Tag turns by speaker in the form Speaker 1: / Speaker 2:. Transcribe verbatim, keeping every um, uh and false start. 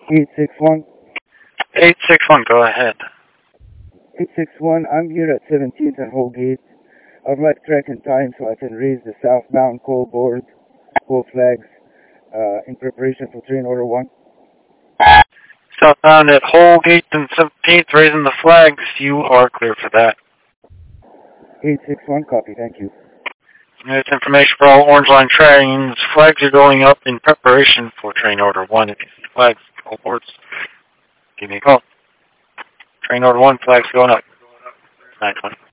Speaker 1: eight six one.
Speaker 2: eight six one, go ahead.
Speaker 1: eight six one, I'm here at seventeenth and Holgate. I'd like track and time so I can raise the southbound coal board, coal flags, uh, in preparation for train order one.
Speaker 2: Southbound at Holgate and seventeenth, raising the flags. You are clear for that.
Speaker 1: eight six one, copy, thank you.
Speaker 2: That's information for all Orange Line trains. Flags are going up in preparation for train order one. If you see flags, coal boards, give me a call. Train order one, flags going up. nine twenty.